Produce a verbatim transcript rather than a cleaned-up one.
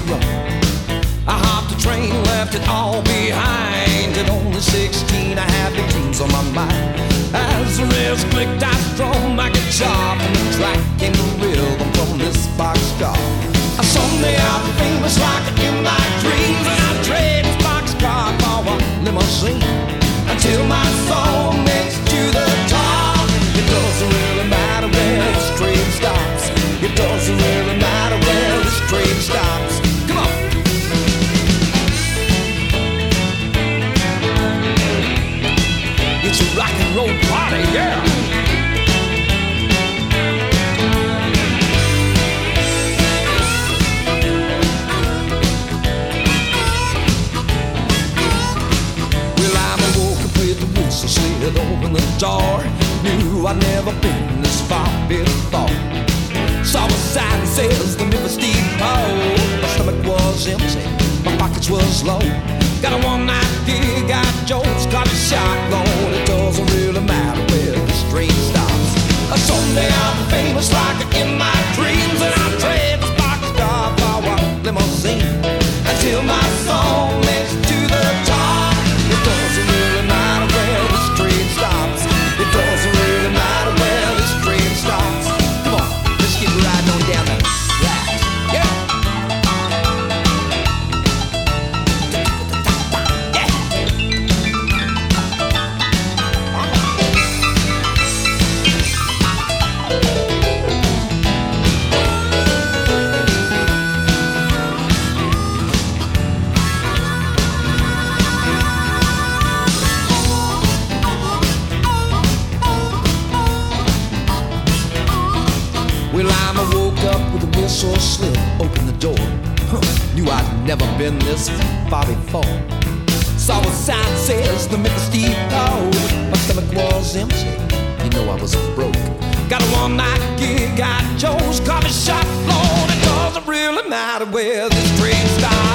run. I hopped the train, left it all behind. At only sixteen, I had big dreams on my mind. As the rails clicked, I strummed my guitar. From the track came the rhythm from this boxcar. Someday I'll be famous like in my dreams, and I'll trade this boxcar for a limousine until my soul makes it to the top. It doesn't really matter where this train stops. It doesn't really matter where this train stops. Come on. It's a rock and roll party, yeah. Slid open the door. Knew I'd never been this far before. Saw a sign that says the Memphis Depot. My stomach was empty, my pockets was low. Got a one-night gig at Joe's coffee shop. Lord, it doesn't really matter where this train stops. Someday I'll be famous like in my dreams, and I'll trade this boxcar for a limousine until my soul makes it to the top. It doesn't really matter where this train stops. It doesn't really matter where this train stops. Come on, let's get riding on down the track. Yeah. Yeah. Well, I woke up with a whistle slip, opened the door. Huh, knew I'd never been this far before. Saw a sign that says the Memphis Depot. My stomach was empty, you know I was broke. Got a one-night gig at Joe's coffee shop. Lord, it doesn't really matter where this train stops.